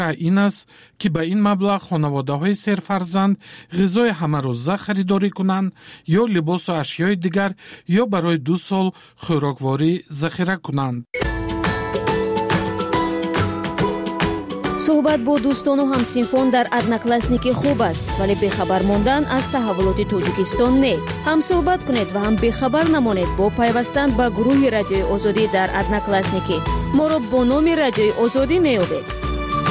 این است که به این مبلغ خانواده‌های سرفرزند غذای همه روزه خریداری کنند یا لباس و اشیای دیگر یا برای 2 سال خوراکواری ذخیره کنند. صحبت با دوستان و همسینفان در ادناکلاسنیکی خوب است، ولی بخبر ماندن از تحولات تاجیکستان نه. هم صحبت کنید و هم بخبر نمانید با پیوستن به گروه رادیوی آزادی در ادناکلاسنیکی. ما را با نام رادیوی آزادی میابید.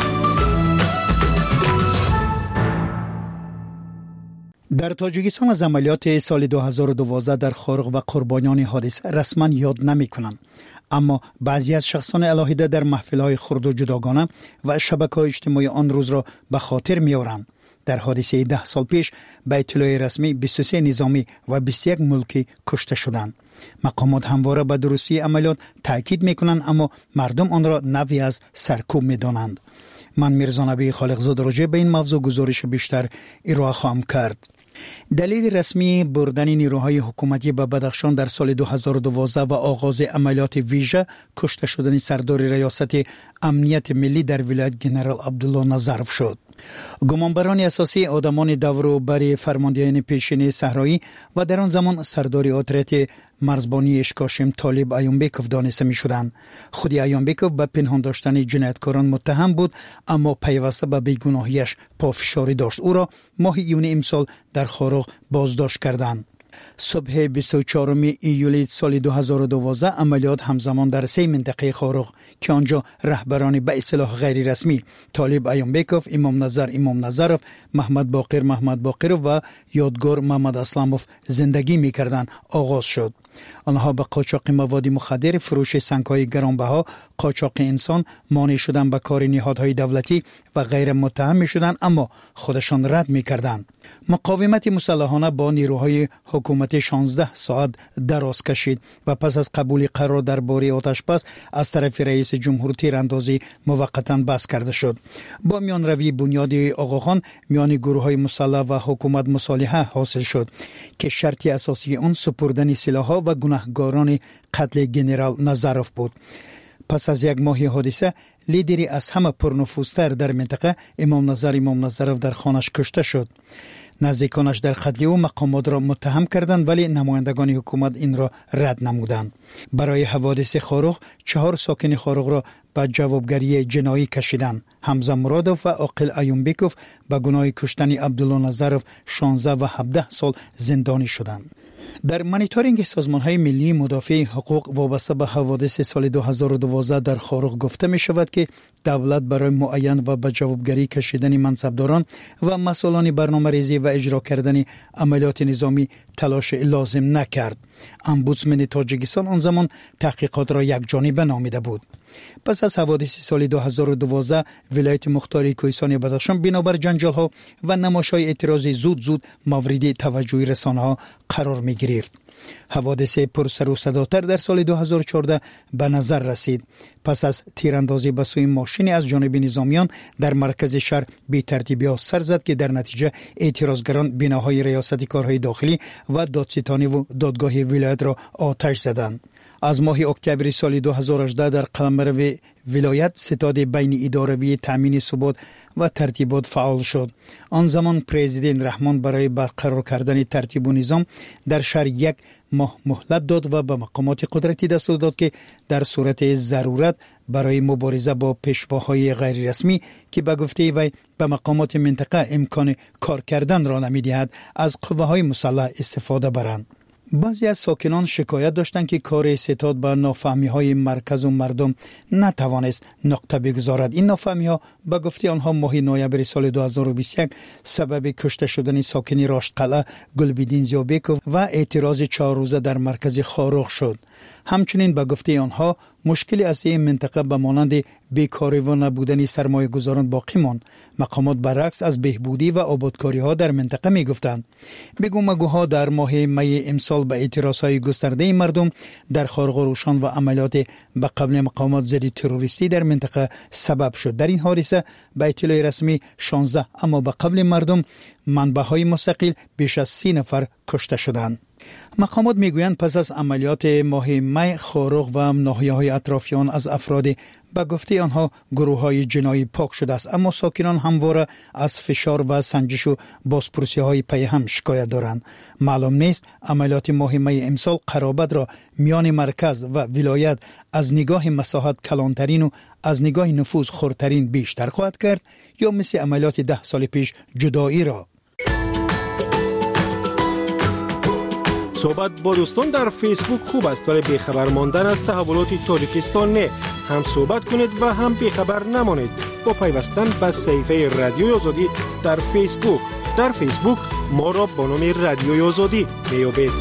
در تاجیکستان از عملیات سال 2012 در خارق و قربانیان حادثه رسما یاد نمی کنند. اما بعضی از شخصان علاهیده در محفل‌های خرد و جداگانه و شبکه‌های اجتماعی آن روز را به خاطر می‌آورند. در حادثه 10 سال پیش به اطلاع رسمی 23 نظامی و 21 ملکی کشته شدند. مقامات همواره به درستی عملیات تاکید می‌کنند، اما مردم آن را نوعی از سرکوب می‌دانند. من میرزا نبی خالقزاده راجع به این موضوع گزارش بیشتر ارائه خواهم کرد. دلیل رسمی بردن نیروهای حکومتی به بدخشان در سال 2012 و آغاز عملیات ویژه کشته شدن سردار ریاست امنیت ملی در ولایت جنرال عبدالله نظرف شد. گمانبران اساسی آدمان دور و بر فرماندهان پیشین صحرایی و در آن زمان سردار اتریت مرزبانی اشکاشم طالب ایومبکوف دانسته می شدند. خود ایومبکوف به پنهان داشتن جنایتکاران متهم بود، اما پیوسته به بیگناهیش پافشاری داشت. او را ماه ایون امسال در خارق بازداشت کردند. صبح 24 ایولی سال 2012 عملیات همزمان در 3 منطقه خارق که آنجا رهبران به اصطلاح غیر رسمی طالب ایومبکوف، امام نظرف، محمد باقر و یادگار محمد اسلاموف زندگی می‌کردند آغاز شد. آنها به قاچاق مواد مخدر، فروش سنگ‌های گرانبها، قاچاق انسان، مانع شدن به کار نهادهای دولتی و غیر متهم می‌شدند، اما خودشان رد می‌کردند. مقاومت مسلحانه با نیروهای حکومت 16 ساعت دراز کشید و پس از قبول قرار درباره آتش‌بس از طرف رئیس جمهور تیراندازی موقتا بس کرده شد. با میان روی بنیاد آقاخان میان گروه‌های مسلح و حکومت مصالحه حاصل شد که شرط اساسی آن سپردن سلاح‌ها و گناهکاران قتل جنرال نظرف بود. پس از 1 ماه حادثه لیدری از همه پرنفوذتر در منطقه امام نظرف در خانش کشته شد. نزدیکانش در قتل او مقامات را متهم کردند، ولی نمایندگان حکومت این را رد نمودند. برای حوادث خارق 4 ساکن خارق را به جوابگری جنایی کشیدند. حمزه مرادوف و عاقل ایومبکوف به گناه کشتن عبدالله نظرف 16 و 17 سال زندانی شدند. در مانیتورینگ سازمان‌های ملی مدافع حقوق وابسته به حوادث سال 2012 در خارق گفته می شود که دولت برای معین و به جوابگری کشیدن منصبداران و مسئولان برنامه‌ریزی و اجرا کردن عملیات نظامی تلاش لازم نکرد. امبودسمن تاجیکستان آن زمان تحقیقات را یکجانبه نامیده بود. پس از حوادث سال 2012 ولایت مختار کوهستان بدخشان بنابر جنجال‌ها و نمایش‌های اعتراضی زود مورد توجه رسانه‌ها قرار می‌گرفت. حوادث پرسر و صداتر در سال 2014 به نظر رسید. پس از تیراندازی به سوی ماشین از جانب نظامیان در مرکز شهر بی ترتیبی سر زد که در نتیجه اعتراضگران بناهای ریاست کارهای داخلی و دادستانی و دادگاه ولایت را آتش زدند. از ماه اکتبر سال 2018 در قلمرو ولایت ستاد بین اداروی تامین ثبات و ترتیبات فعال شد. آن زمان پرزیدنت رحمان برای برقرار کردن ترتیب و نظام در شهر 1 ماه مهلت داد و به مقامات قدرتی دستور داد که در صورت ضرورت برای مبارزه با پیشواهای غیر رسمی که به گفته وی به مقامات منطقه امکان کار کردن را نمی‌دهد از قوه‌های مسلح استفاده برند. بعضی از ساکنان شکایت داشتند که کار ستاد به نافهمی‌های مرکز و مردم نتوانست نقطه بگذارد. این نافهمی‌ها به گفته آنها ماه نوامبر سال 2021 سبب کشته شدن ساکن راشدقلعه گلبدین زیابکوف و اعتراض 4 روزه در مرکز خارق شد. همچنین به گفته آنها مشکلی از این منطقه به مانند بیکاری و نبودن سرمایه گذاران باقی ماند. مقامات برعکس از بهبودی و آبادکاری ها در منطقه می گفتند. بگو مگوها در ماه می امسال به اعتراض های گسترده مردم در خارق و روشان و عملیات به قبل مقامات ضد تروریستی در منطقه سبب شد. در این حادثه به اطلاع رسمی 16 اما به قبل مردم منبع‌های مستقل بیش از 30 نفر کشته شدند. مقامات میگویند پس از عملیات ماه می خارق و ناحیه‌های اطرافیان از افراد به گفته آنها گروه‌های جنایی پاک شده است، اما ساکنان همواره از فشار و سنجش و بازپرسی‌های پی هم شکایت دارند. معلوم نیست عملیات مهمه امسال قرابت را میان مرکز و ولایت از نگاه مساحت کلانترین و از نگاه نفوذ خردترین بیشتر خواهد کرد یا مثل عملیات 10 سال پیش جدایی را. صحبت با دوستان در فیسبوک خوب است، ولی بیخبر ماندن از تحولات تاجیکستان نه. هم صحبت کنید و هم بیخبر نمانید با پیوستن به صفحه رادیوی آزادی در فیسبوک. در فیسبوک ما را با نام رادیوی آزادی میابید.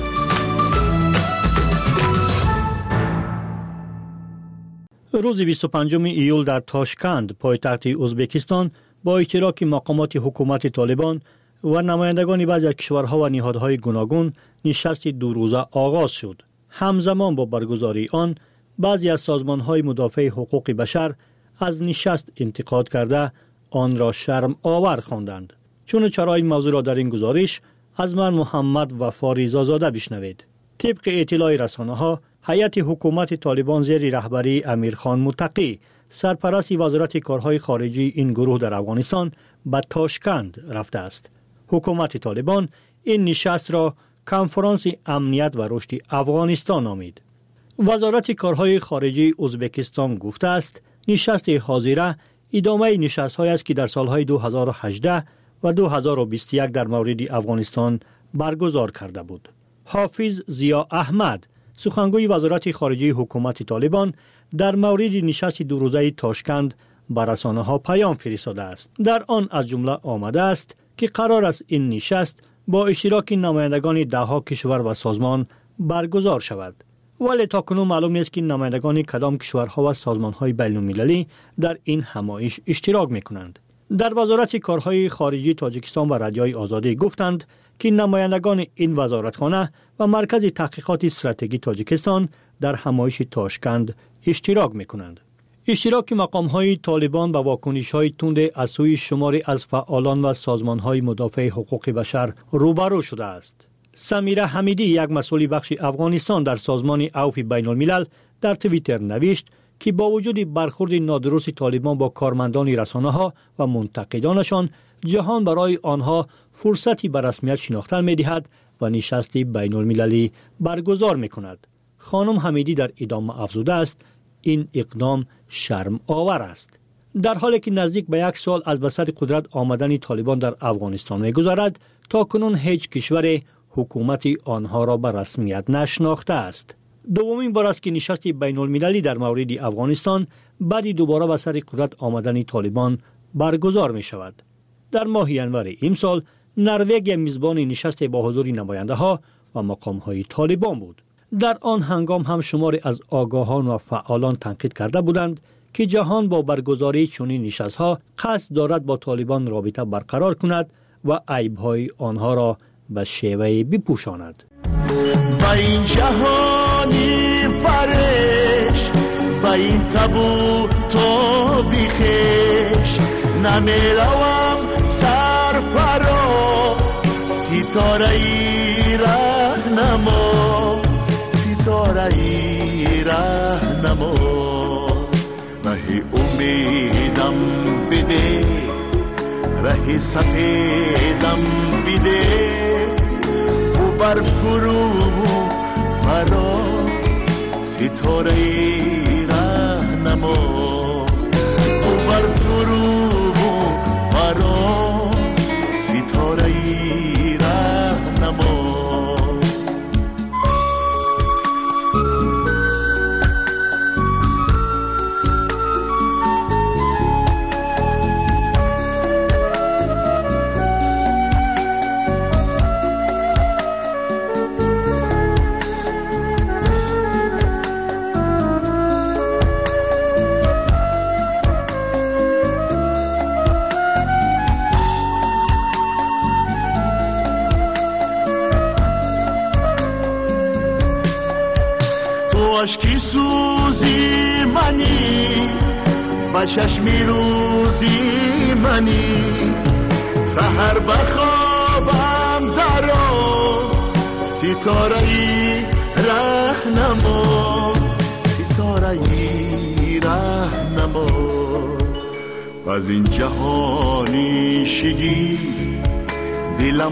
روز 25 ایول در تاشکند پایتخت ازبکستان با اشتراک مقامات حکومت طالبان و نمایندگان بعضی از کشورها و نهادهای گوناگون نشست دو روزه آغاز شد. همزمان با برگزاری آن بعضی از سازمانهای مدافع حقوق بشر از نشست انتقاد کرده آن را شرم آور خواندند. چون چرا این موضوع را در این گزارش از من محمد وفا رضازاده بشنوید. طبق اطلاع رسانه‌ها، هیئت حکومت طالبان زیر رهبری امیرخان متقی سرپرست وزارت کارهای خارجی این گروه در افغانستان به تاشکند رفته است. حکومت طالبان این نشست را کنفرانس امنیت و رشد افغانستان نامید. وزارت کارهای خارجی ازبکستان گفته است نشست حاضره ادامه نشست‌هایی است که در سالهای 2018 و 2021 در مورد افغانستان برگزار کرده بود. حافظ ضیا احمد، سخنگوی وزارت خارجه حکومت طالبان، در مورد نشست دو روزه تاشکند به رسانه‌ها پیام فرستاده است. در آن از جمله آمده است که قرار است این نشست با اشتراک نمایندگان ده‌ها کشور و سازمان برگزار شود. ولی تاکنون معلوم نیست که نمایندگان کدام کشورها و سازمان‌های بین‌المللی در این همایش اشتراک می‌کنند. در وزارت کارهای خارجی تاجیکستان و رادیوی آزادی گفتند که نمایندگان این وزارتخانه و مرکز تحقیقات استراتژی تاجیکستان در همایش تاشکند اشتراک می‌کنند. اشتراک مقام‌های طالبان با واکنش‌های تند از سوی شماری از فعالان و سازمان‌های مدافع حقوق بشر روبرو شده است. سمیره حمیدی، یک مسئول بخش افغانستان در سازمان عفو بین‌الملل، در توییتر نوشت که با وجود برخورد نادرست طالبان با کارمندان رسانه‌ها و منتقدانشان، جهان برای آنها فرصتی به رسمیت شناختن می‌دهد و نشست بین‌المللی برگزار می‌کند. خانم حمیدی در ادامه افزوده است این اقدام شرم آور است. در حالی که نزدیک به 1 سال از به سر قدرت آمدن طالبان در افغانستان می‌گذرد، تا کنون هیچ کشور حکومت آنها را به رسمیت نشناخته است. دومین بار است که نشست بین‌المللی در مورد افغانستان بعد دوباره به سر قدرت آمدن طالبان برگزار می شود. در ماه ژانویه امسال نروژ میزبان نشست با حضور نماینده‌ها و مقام‌های طالبان بود. در آن هنگام هم شماری از آگاهان و فعالان تنقید کرده بودند که جهان با برگزاری چنین نشست‌ها قصد دارد با طالبان رابطه برقرار کند و عیب‌های آنها را به شیوه بپوشاند. با این جهانی فرش، با این تابو تو بیخش، نمیروم سرفرا، ستاره ای راهنما، ستاره ای راهنما، مهی امیدم بده، ره سفیدم بده، بر فرو فرا، ستاره ای راهنما، بر فرو فرا، ستاره ای راهنما. عشقی سوزی منی، با چشمی روزی منی، سحر بخوابم درو، ستاره ای راهنما، ستاره ای راهنما. نما از این جهانی شگی دلم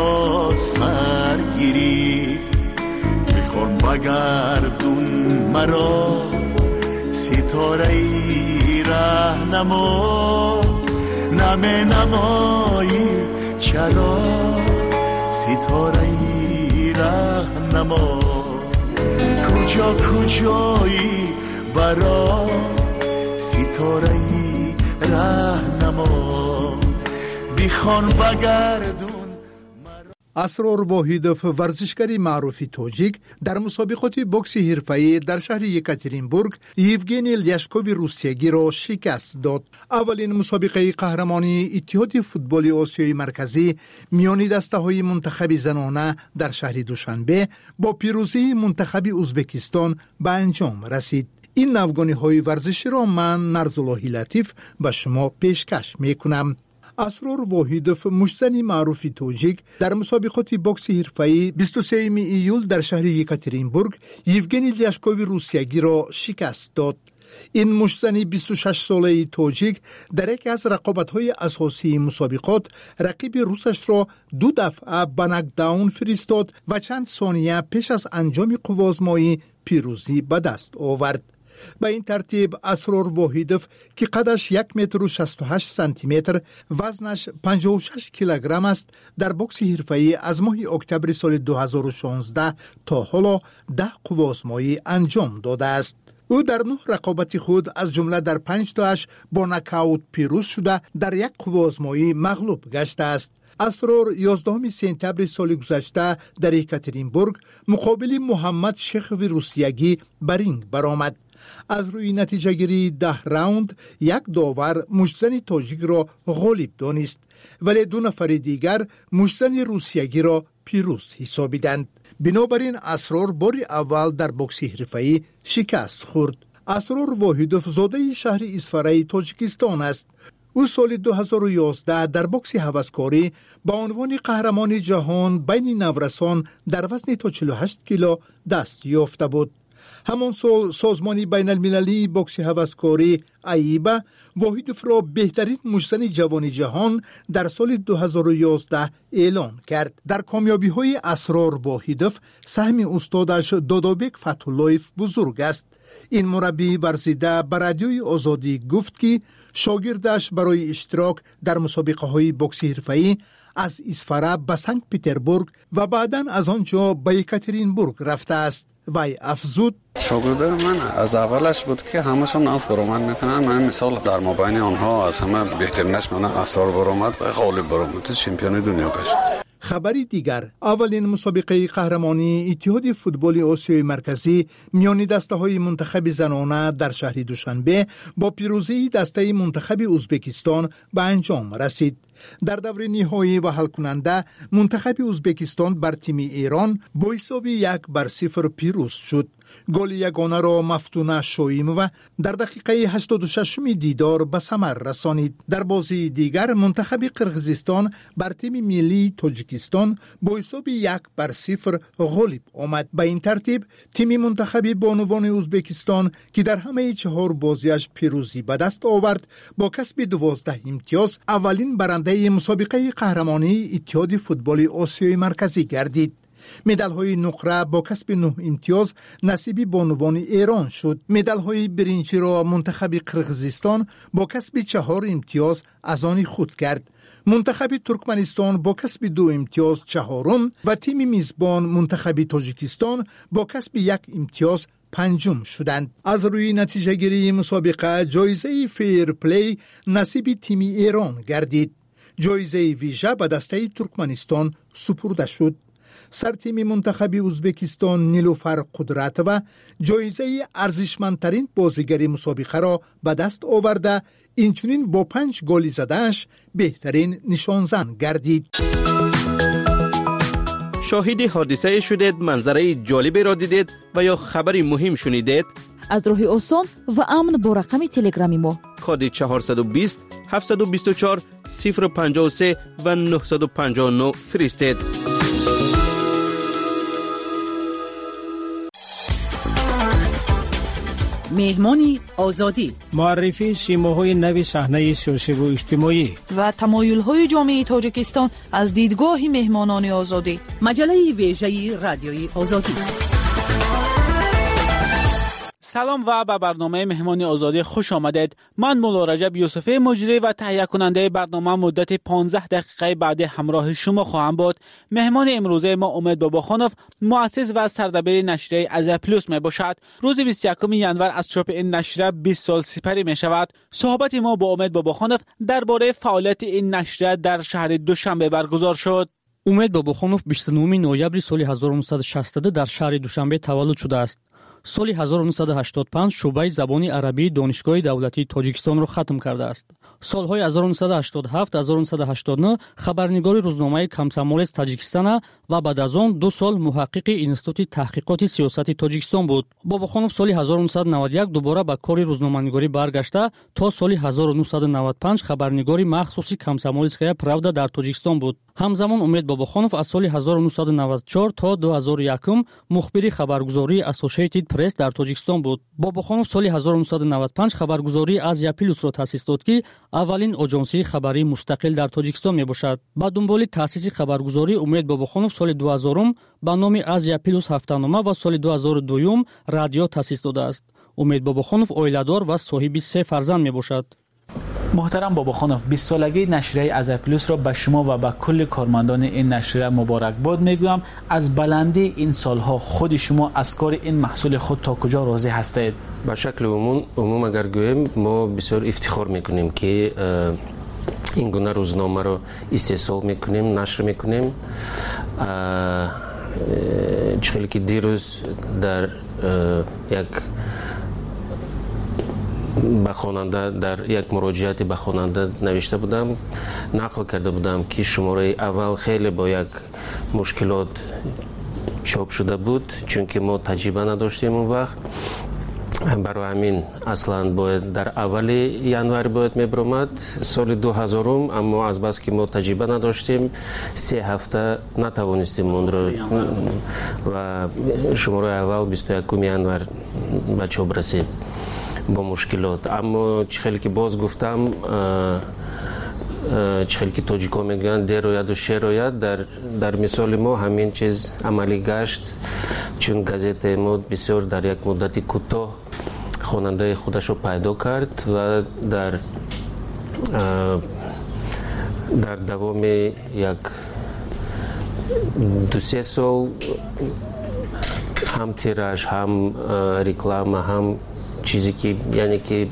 سراسر گیری میخوان بگردون مرا ستاره ای رهنما نمی نمایی چرا ستاره ای رهنما کجا کجایی برا ستاره ای رهنما بیخوان بگردون. اسرار واحدوف ورزشکاری معروف تاجیک در مسابقات بوکس حرفه‌ای در شهر یکاترینبورگ یوگنی لیاشکوف روسیگی را شکست داد. اولین مسابقه قهرمانی اتحاد فوتبال آسیای مرکزی میان دسته‌های منتخب زنانه در شهر دوشنبه با پیروزی منتخب ازبکستان به انجام رسید. این نوگانی‌های ورزشی را من نرزاللهی لطیف به شما پیشکش می‌کنم. اسرار واحدوف مشتزنی معروف تاجیک در مسابقات بوکس حرفه‌ای 23 ایول در شهر یکاترینبورگ یوگنی لیاشکوف روسیگی را شکست داد. این مشتزن 26 ساله تاجیک در یکی از رقابت‌های اساسی مسابقات رقیب روسش را 2 دفعه به ناکداون فرستاد و چند ثانیه پیش از انجام قوازمایی پیروزی به دست آورد. به این ترتیب اسرار واحدوف که قدش 1 متر و 68 سانتی متر وزنش 56 کیلوگرم است در بوکس حرفه‌ای از ماه اکتبر سال 2016 تا حالا 10 قوازمایی انجام داده است. او در 9 رقابت خود از جمله در 5 تاش با نکاوت پیروز شده در 1 قوازمایی مغلوب گشته است. اسرار 11 سپتامبر سال گذشته در یکاترینبورگ مقابل محمد شیخوف روسیگی به رینگ برآمد. از روی نتیجه گیری 10 راوند 1 داور مشتزن تاجیک را غالب دانست ولی 2 نفر دیگر مشتزن روسیگی را پیروز حسابیدند. بنابراین اسرار بار اول در بوکس حرفه‌ای شکست خورد. اسرار واحدوف زاده شهر اصفهان تاجیکستان است. او سال 2011 در بوکس هوسکاری با عنوان قهرمان جهان بین نورسان در وزن تا 48 کیلو دست یافته بود. همان سال سازمان بین المللی بوکس هوسکاری ایبا واحدوف را بهترین مشتزن جوان جهان در سال 2011 اعلان کرد. در کامیابی های اسرار واحدوف سهم استادش دادابک فتح‌اللهیف بزرگ است. این مربی ورزیده به رادیوی آزادی گفت که شاگردش برای اشتراک در مسابقه های بوکس حرفه‌ای از اصفهان به سنت پترزبورگ و بعداً از آنجا به یکاترینبورگ رفته است. وی افزود شاگردان من از اولش بود که همشون از برآمد میکنن. من مثال در مابین آنها از همه بهترینش من اسرار برآمد و غالب برآمد چمپیون دنیا گشت. خبری دیگر، اولین مسابقه قهرمانی اتحاد فوتبال آسیای مرکزی میان دسته‌های منتخب زنانه در شهر دوشنبه با پیروزی دسته منتخب ازبکستان به انجام رسید. در دور نهایی و حل کننده منتخب ازبکستان بر تیم ایران با حساب 1-0 پیروز شد. گل یگانه را مفتونه شایمووا در دقیقه 86 دیدار به ثمر رسانید. در بازی دیگر منتخب قرقیزستان بر تیم ملی تاجیکستان با حساب 1-0 غالب آمد. به این ترتیب تیم منتخب بانوان ازبکستان که در همه 4 بازیش پیروزی به دست آورد با کسب 12 امتیاز اولین برنده مسابقه قهرمانی اتحاد فوتبال آسیای مرکزی گردید. مدال‌های نقره با کسب 9 امتیاز نصیب بانوان ایران شد. مدال‌های برنجی را منتخب قرقیزستان با کسب 4 امتیاز از آن خود کرد. منتخب ترکمنستان با کسب 2 امتیاز چهارم و تیم میزبان منتخب تاجیکستان با کسب 1 امتیاز پنجم شدند. از روی نتیجه گیری مسابقه جایزه فیر پلی نصیب تیم ایران گردید. جایزه ویژه به دسته ترکمنستان سپرده شد. سرتیم منتخب ازبکستان نیلوفر قدرتووا جایزه ارزشمندترین بازیگر مسابقه را به دست آورده، اینچنین با 5 گل زده‌اش بهترین نشانزن گردید. شاهد حادثه شدید، منظره جالبی را دیدید و یا خبری مهم شنیدید؟ از راه آسان و امن با رقم تلگرامی ما کد 420 724 053 و 959 فرستید. مهمان آزادی، معرفی سیماهای نو صحنه سیاسی و اجتماعی و تمایل‌های جامعه تاجیکستان از دیدگاه مهمانان آزادی. مجله ویژه رادیوی آزادی. سلام و به برنامه مهمان آزادی خوش آمدید. من مولا رجب یوسفی مجری و تهیه کننده برنامه مدت 15 دقیقه بعد همراه شما خواهم بود. مهمان امروزه ما امید باباخانوف، مؤسس و سردبیر نشریه آزیا پلوس می باشد. روز 21 ژانویه از چاپ این نشریه 20 سال سپری می شود. صحبت ما با امید باباخانوف درباره فعالیت این نشریه در شهر دوشنبه برگزار شد. امید باباخانوف 29 نوامبر سال 1962 در شهر دوشنبه تولد شده است. سال 1985 شعبه زبان عربی دانشگاه دولتی تاجیکستان را ختم کرده است. سالهای 1987 1989 خبرنگار روزنامه کمسمول تاجیکستان و بعد از آن 2 سال محقق انستیتوت تحقیقات سیاسی تاجیکستان بود. باباخانوف سال 1991 دوباره به کار روزنامه‌نگاری برگشته تا سال 1995 خبرنگار مخصوصی کمسمولسکایا پراودا در تاجیکستان بود. همزمان امید باباخانوف از سال 1994 تا 2001 مخبر خبرگزاری اسوسییتد پرس در تاجیکستان بود. باباخانوف سال 1995 خبرگزاری آزیا پلوس را تأسیس داد که اولین آژانسی خبری مستقل در تاجیکستان می باشد. با دنبال تأسیس خبرگزاری امید باباخانوف سال 2000 با نام آزیا پلوس هفته‌نامه و سال 2002 رادیو تأسیس داده است. امید باباخانوف عائله‌دار و صاحب 3 فرزند می باشد. محترم باباخانوف، 20 سالگی نشریه آزیا پلوس را به شما و به کل کارمندان این نشریه مبارکباد میگویم. از بلندی این سالها خود شما از کار این محصول خود تا کجا راضی هستید؟ به شکل عموم اگر گویم ما بسیار افتخار میکنیم که این گونه روزنامه را استحصال میکنیم، نشر میکنیم. چخیلی که دیروز در یک به خواننده در یک مراجعاتی به خواننده نوشته بودم، نقل کرده بودم که شماره اول خیلی با یک مشکلات چاپ شده بود چون که ما تجربه نداشتیم اون وقت. برای همین اصلا باید در اول ژانویه باید میبرامد سال 2000 اما از بس که ما تجربه نداشتیم 3 هفته نتوانستیم اون رو و شماره اول 21 ژانویه به چاپ رسید با مشکلات. اما چخیلی که باز گفتم چخیلی که تاجیکا میگن دیر روید و شیر روید، در مثال ما همین چیز عملی گشت چون گازت ما بسیار در یک مدت کوتاه خواننده خودش رو پیدا کرد و در دوام یک 2-3 سال هم تیراژ هم رکلام هم چیزی که یعنی که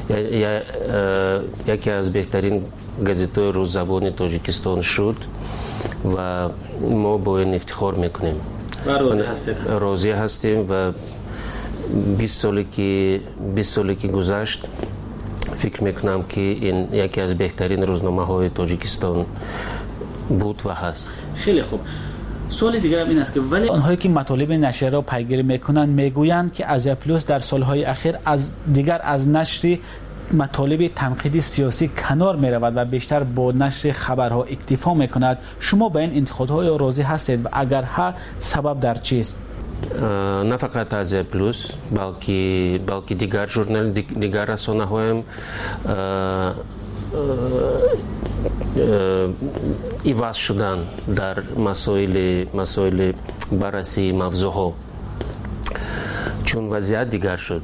یکی از بهترین گازت‌های روززبان تاجیکستان شد و ما با این افتخار میکنیم و راضی هستیم و 20 سالی که گذشت فکر میکنم که این یکی از بهترین روزنامه‌های تاجیکستان بود و هست. خیلی خوب. سوال دیگر این است که ولی آنهایی که مطالب نشریه را پیگیری میکنند میگویند که آزیا پلوس در سالهای اخیر از نشر مطالب تنقیدی سیاسی کنار می رود و بیشتر با نشر خبرها اکتفا میکند. شما به این انتقادهای راضی هستید و اگر ها سبب در چیست؟ نه فقط آزیا پلوس بلکه دیگر ژورنال دیگر رسانه‌ها هم ایواز شدن در مسائل بررسی موضوعها چون وضعیت دیگر شد،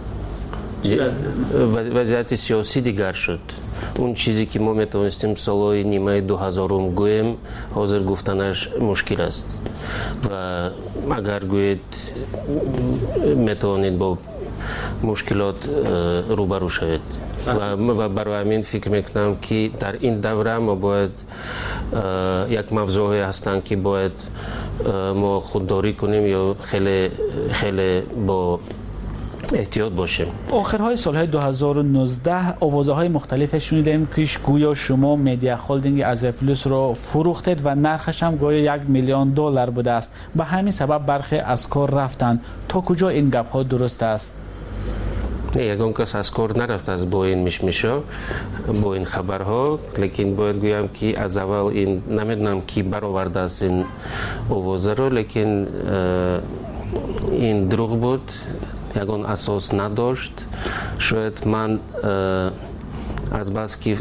وضعیت سیاسی دیگر شد. اون چیزی که ما میتونستیم سالهای نیمه 2000 گویم حاضر گفتنش مشکل است و اگر گوید میتونید با مشکلات روبرو شوید و برای همین فکر میکنم که در این دوره ما باید یک موضوعی هستند که باید ما خودداری کنیم یا خیلی با احتیاط باشیم. آخرهای سالهای 2019 آوازهای مختلف شنیدیم که گویا شما مدیا هولدینگ آزیا پلوس را فروختید و نرخش هم گویا $1 میلیون بوده است. به همین سبب برخی از کار رفتند. تا کجا این گپ ها درست است؟ یگان کس از کار نرفت از با این مشمشا با این خبرها، لیکن باید گویم که از اول این نمیدونم کی برآورده است این آوازه رو، لیکن این دروغ بود. ягон асос надошт. Шояд ман аз бас ки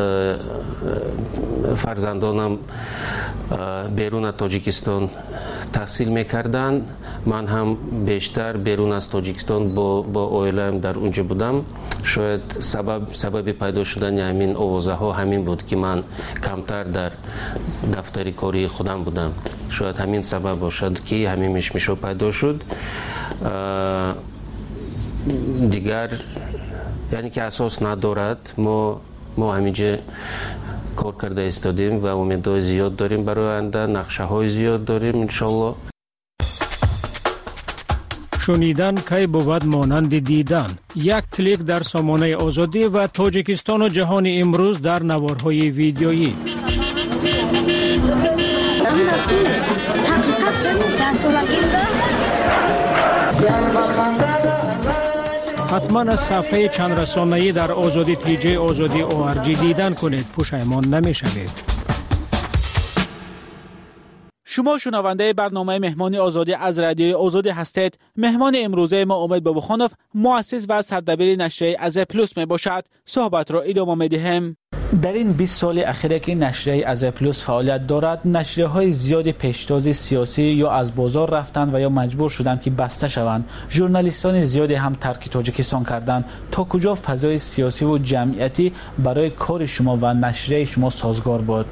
фарзандонам берун аз Тоҷикистон таҳсил мекарданд, ман ҳам бештар берун аз Тоҷикистон бо оилаам дар унҷо будам. Шояд сабаби пайдо шудани ҳамин овозаҳо ҳамин буд ки ман камтар дар дафтари кори худам будам. Шояд ҳамин сабаб бошад ки ҳамин мишмишҳо пайдо шуд. дигар яъне ки асос надорад. мо ҳаминҷа кор карда истодем ва умедҳои зиёд дорем барои оянда, нақшаҳои зиёд дорем иншоалло. шунидан кай бувад монанди дидан. Як клик дар сомонаи озодӣ ва Тоҷикистону ҷаҳони имрӯз дар наворҳои видеоӣ. ҳатман аз сафҳаи чандрасонаӣ дар озоди тиҷаи озодӣ ORG дидан кунед, пушаймон намешавед. شما شنونده برنامه مهمان آزادی از رادیوی آزادی هستید. مهمان امروزه ما امید بابخانوف مؤسس و سردبیر نشریه از پلوس می باشد. صحبت را ادامه می دهیم. در این 20 سال اخیر که نشریه از پلوس فعالیت دارد، نشریه های زیادی پیشتاز سیاسی یا از بازار رفتند و یا مجبور شدند که بسته شوند. ژورنالیستان زیادی هم ترک تاجیکستان کردند. تا کجا فضای سیاسی و جمعیتی برای کار شما و نشریه شما سازگار بود؟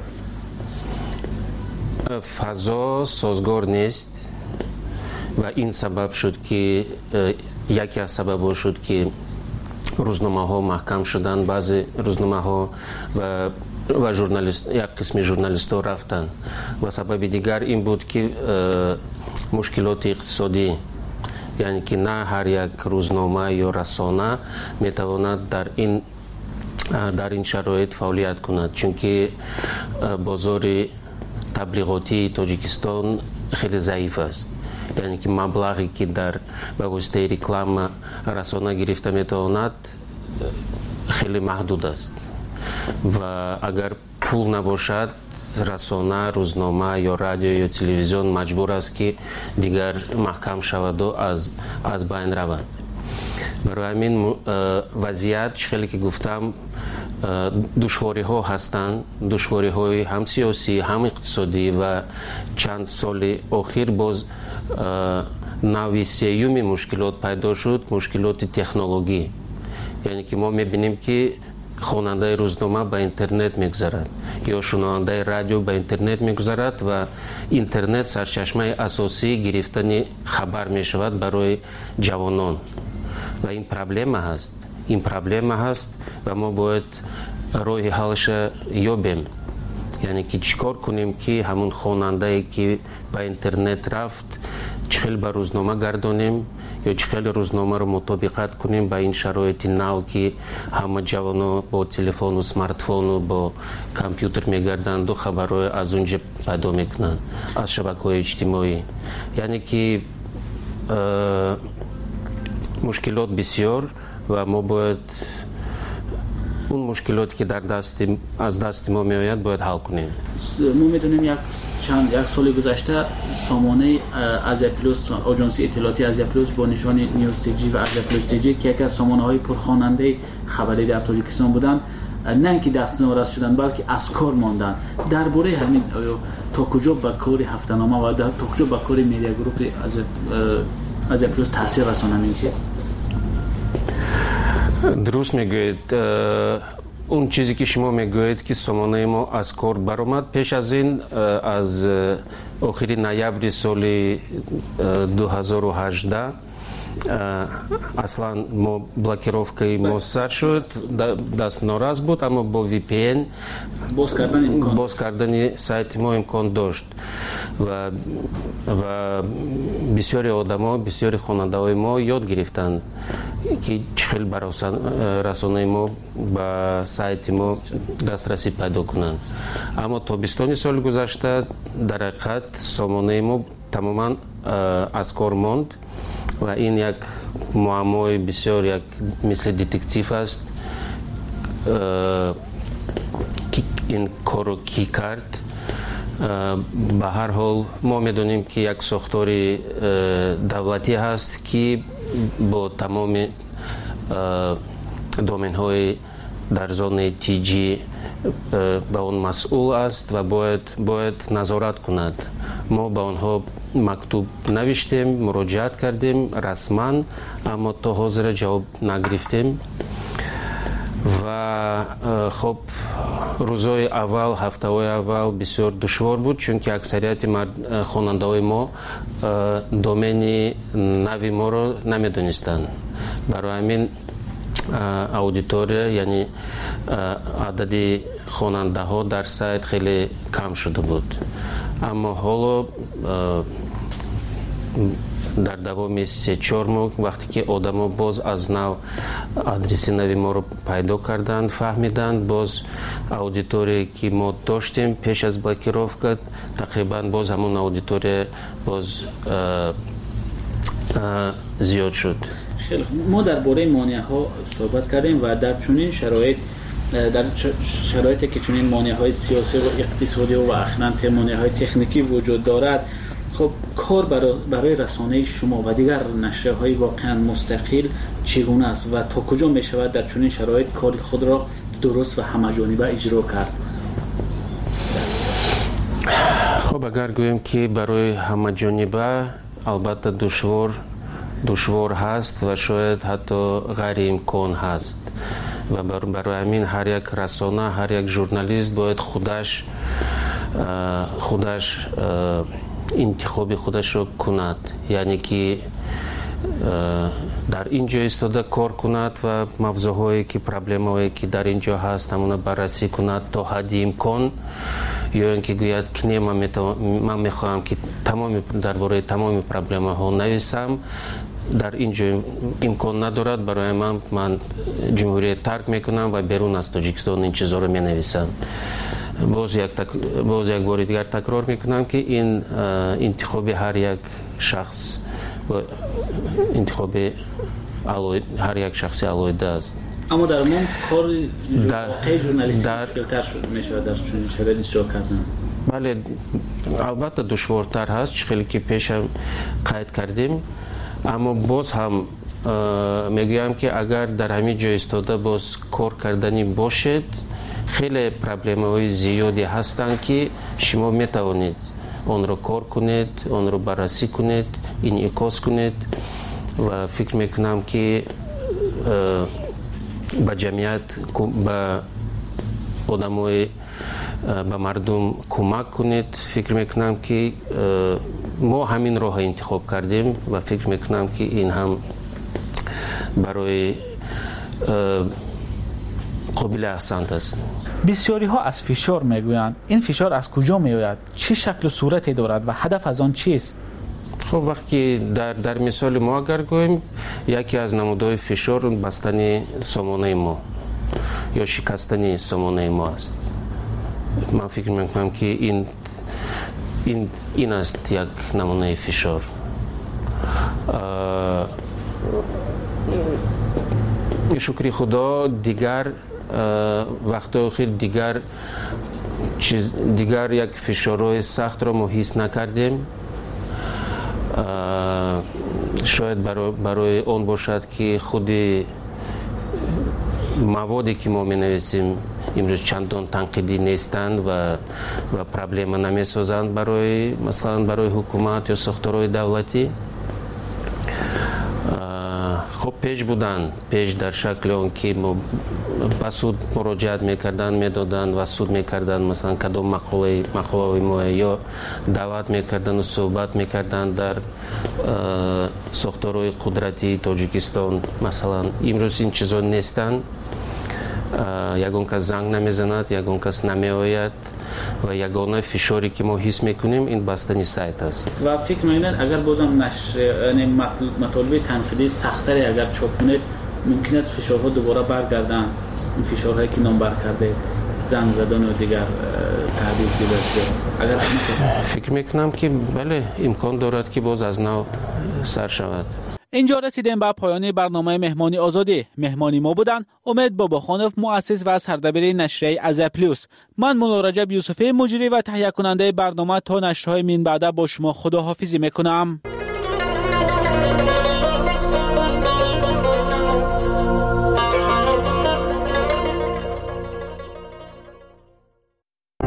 فضا سازگار نیست و این سبب شد که یکی از سبب شد که روزنامه ها محکم شدن. بعضی روزنامه ها و یک قسم ژورنالیست ها رفتن و سبب دیگر این بود که مشکلات اقتصادی، یعنی که نه هر یک روزنامه یا رسانه میتواند در این شرایط فعالیت کند، چون که بازار تبلیغاتی تاجیکستان خیلی ضعیف است. یعنی که مبلغی که در به واسطه رکلام رسانه گرفته میتواند خیلی محدود است و اگر پول نباشد رسانه، روزنامه یا رادیو یا تلویزیون مجبور است که دیگر محکم شود و از بین رود. برای همین وضعیت خیلی که گفتم دشواری ها هستند، دشواری های هم سیاسی هم اقتصادی و چند سال اخیر باز نوع سیوم مشکلات پیدا شد، مشکلات تکنولوژی. یعنی که ما میبینیم که خواننده روزنامه به اینترنت میگذرد یا شنونده رادیو به اینترنت میگذرد و اینترنت سرچشمه اساسی گرفتن خبر میشود برای جوانان و این پرابلم هست. این پرابلم هست و ما باید راه حلش یابیم. یعنی که چیکار کنیم که همون خواننده که به اینترنت رفت چخیل به روزنامه گردانیم یا چخیل روزنامه رو مطابقت کنیم با این شرایط نو که همه جوانا با تلفن و سمارتفون و با کامپیوتر میگردند و خبرهای از اونجا پیدا میکنند از شبکه‌های اجتماعی. یعنی که مشکلات بسیار و ما باید اون مشکلاتی که از دست ما میآید باید حل کنیم. ما میدونیم یک سال گذشته سامانه از پلوس، آژانس اطلاعاتی از پلوس با نشان نیوز تیجی و از پلوس تیجی که یکی از سامانه های پرخواننده خبری در تاجیکستان بودند، نه اینکه دست نوراست شدن بلکه از کار ماندن. درباره همین تا کجا به کار هفته‌نامه و تا کجا به کار میدیا گروپ از پلوس تاثیر رسانه این چیز؟ درست میگوید. اون چیزی که شما میگوید که سامانه ما از کار برآمد، پیش از این از آخر نوامبر سال 2018 اصلا ما بلاکировкой ما سر شد، دست ناراض بود، اما با VPN باز کردن سایت ما امکان داشت و بسیاری آدما، بسیاری خواننده های ما یاد گرفتند که چخیل بر رسانه ما به سایت ما دسترسی پیدا کنند. اما تابستان سال گذشته در حقیقت سامانه ما تماما از کار ماند و این یک معمای بسیار یک مثل دتکتیو است. این کارو کی کرد به هر حال ما میدونیم که یک ساختار دولتی هست که با تمام دومین های در زون تیجی به اون مسئول است و باید نظارت کند. ما به آنها مکتوب نوشتیم، مراجعت کردیم رسما، اما تا حاضر جواب نگرفتیم و خب روزهای اول، هفته‌های اول بسیار دشوار بود، چون که اکثریت خواننده‌های ما دومین نوی ما رو نمیدونستند. برای همین اودیتوریا یعنی عدد خواننده ها در سایت خیلی کم شده بود. اما حالا در دوام 3-4 ماه وقتی که آدما باز از نو آدرس نوی ما رو پیدا کردند، فهمیدند، باز اودیتوری که ما داشتیم پیش از بلاکировка تقریبا باز همون اودیتوری باز زیاد شد. خیلی ما درباره مانع ها صحبت کردیم و در چنین شرایطی که چنین مانع های سیاسی و اقتصادی و اخیراً مانع های تکنیکی وجود دارد، خب کار برای رسانه شما و دیگر نشریه‌های واقعا مستقل چگونه است و تا کجا می شود در چنین شرایط کار خود را درست و همه‌جانبه اجرا کرد؟ خب اگر گوییم که برای همه‌جانبه البته دشوار هست و شاید حتی غیر امکان هست و برای همین هر یک رسانه، هر یک ژورنالیست باید خودش انتخاب خودش رو کند، یعنی که در اینجا ایستاده کار کند و موضوعهایی که پرابلم‌هایی که در اینجا هست همون بررسی کند تا حد امکان، یا اینکه گوید که نه من میخواهم که درباره تمام پرابلم‌ها نویسم، در اینجا امکان ندارد، برای من جمهوریت ترک میکنم و بیرون از تاجیکستان این چیزا رو مینویسم. باز یک بار دیگر تکرار میکنم که این انتخاب هر یک شخص و انتخاب هر یک شخصی علایده است. اما در من کار ژورنالیستی مشکل‌تر میشه در چنین شرایطی اجرا کردن. بله البته دشوارتر هست، خیلی که پیش هم قید کردیم، اما باز هم میگویم که اگر در همین جای ایستاده باز کار کردنی باشد، خیلی پرابلم‌های زیادی هستند که شما میتوانید آن را کار کنید، آن را بررسی کنید، انعکاس کنید و فکر میکنم که به جمعیت، به آدمای، به مردم کمک کنید. فکر میکنم که ما همین راه انتخاب کردیم و فکر میکنم که این هم برای قابل احسان است. بسیاری ها از فشار میگویند. این فشار از کجا میآید؟ چه شکل و صورتی دارد و هدف از آن چیست؟ خب وقتی در مثال ما اگر گوییم، یکی از نمودهای فشار بستن سامانه ما یا شکستن سامانه ما است. من فکر میکنم که این است یک نمونه فشار. شکر خدا دیگر وقت خیلی دیگر یک فشارهای سخت را ما حس نکردیم. شاید برای اون باشد که خود موادی که ما می نویسیم امروز چندان تنقیدی نیستند و پرابلم نمی سازند مثلا برای حکومت یا ساختارهای دولتی. خب پیش در شکل اون که به سود مراجعت میکردن، میدادن و سود میکردن، مثلا کدام مقاله ما یا دعوت میکردن و صحبت میکردن در ساختارهای قدرتی تاجیکستان. مثلا امروز این چیزا نیستن، یگان کس زنگ نمیزند، یگان کس نمیآید و یگانه فشاری که ما حس میکنیم این بستنی سایت است. و فکر میکنید اگر بازم یعنی مطالب تنقیدی سختری اگر چاپ کنید، ممکن است فشارها دوباره برگردن، این فشارهایی که نام بر کرده، زنگ زدن و دیگر تهدید دیگر اگر فکر میکنم که بله امکان دارد که باز از نو سر شود. اینجا رسیدیم به پایان برنامه مهمانی آزادی. مهمانی ما بودن امید باباخانوف، مؤسس و سردبیر نشریه ازا پلوس. من مولا رجب یوسفی، مجری و تهیه کننده برنامه. تا نشرهای من بعد با شما خداحافظی میکنم.